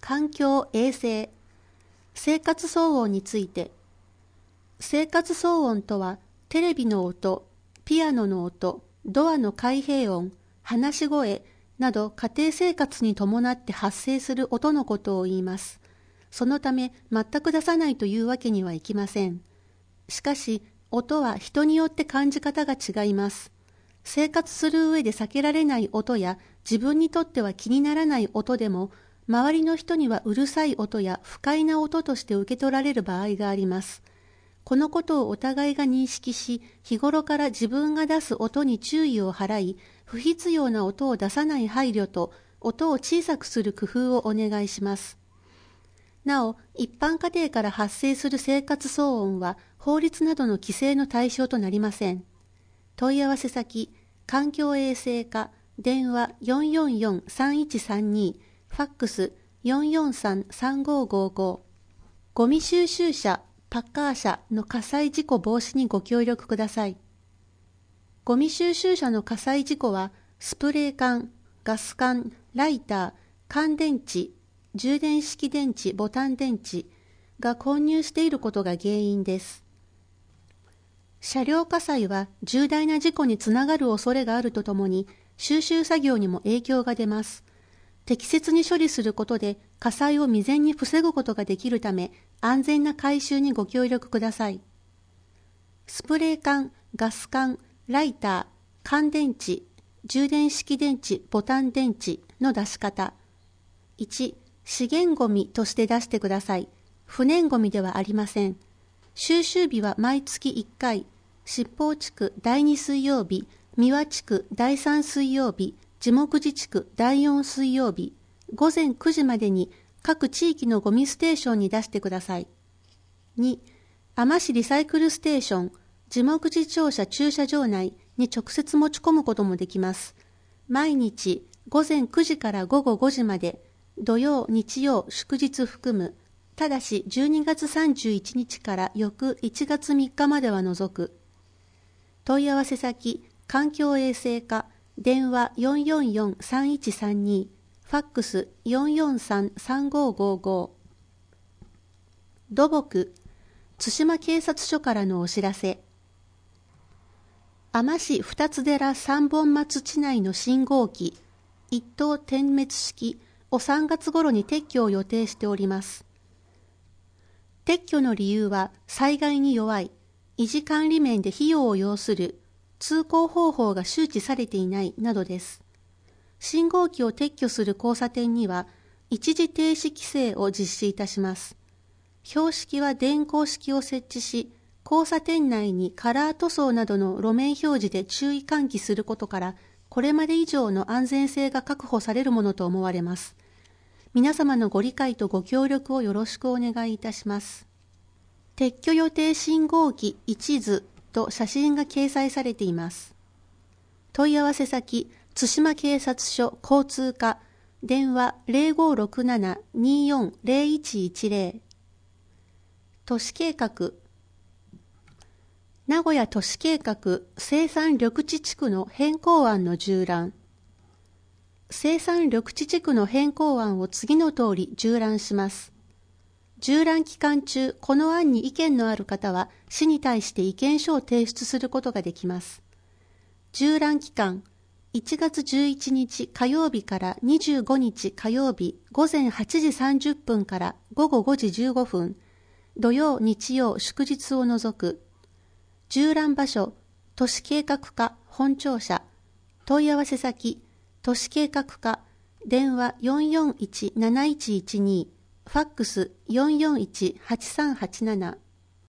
環境衛生、生活騒音について。生活騒音とは、テレビの音、ピアノの音、ドアの開閉音、話し声など家庭生活に伴って発生する音のことを言います。そのため全く出さないというわけにはいきません。しかし、音は人によって感じ方が違います。生活する上で避けられない音や自分にとっては気にならない音でも、周りの人にはうるさい音や不快な音として受け取られる場合があります。このことをお互いが認識し、日頃から自分が出す音に注意を払い、不必要な音を出さない配慮と、音を小さくする工夫をお願いします。なお、一般家庭から発生する生活騒音は、法律などの規制の対象となりません。問い合わせ先、環境衛生課、電話444-3132、ファックス443-3555。ゴミ収集車、パッカー車の火災事故防止にご協力ください。ゴミ収集車の火災事故は、スプレー缶、ガス缶、ライター、乾電池、充電式電池、ボタン電池が混入していることが原因です。車両火災は重大な事故につながる恐れがあるとともに、収集作業にも影響が出ます。適切に処理することで火災を未然に防ぐことができるため、安全な回収にご協力ください。スプレー缶、ガス缶、ライター、乾電池、充電式電池、ボタン電池の出し方。1、資源ゴミとして出してください。不燃ゴミではありません。収集日は毎月1回、七宝地区第2水曜日、三輪地区第3水曜日、地木寺地区第4水曜日、午前9時までに各地域のゴミステーションに出してください。2、海士リサイクルステーション、地木寺庁舎駐車場内に直接持ち込むこともできます。毎日午前9時から午後5時まで、土曜、日曜、祝日含む、ただし12月31日から翌1月3日までは除く。問い合わせ先、環境衛生課、電話444-3132、ファックス443-3555。土木、津島警察署からのお知らせ。海士二つ寺三本松地内の信号機、一等点滅式を3月頃に撤去を予定しております。撤去の理由は災害に弱い、維持管理面で費用を要する、通行方法が周知されていないなどです。信号機を撤去する交差点には、一時停止規制を実施いたします。標識は電光式を設置し、交差点内にカラー塗装などの路面表示で注意喚起することから、これまで以上の安全性が確保されるものと思われます。皆様のご理解とご協力をよろしくお願いいたします。撤去予定信号機一図と写真が掲載されています。問い合わせ先、津島警察署交通課、電話0567-240110。都市計画、名古屋都市計画生産緑地地区の変更案の縦覧。生産緑地地区の変更案を次の通り縦覧します。縦覧期間中、この案に意見のある方は、市に対して意見書を提出することができます。縦覧期間、1月11日火曜日から25日火曜日午前8時30分から午後5時15分、土曜、日曜、祝日を除く。縦覧場所、都市計画課本庁舎、問い合わせ先、都市計画課、電話441-7112、ファックス441-8387。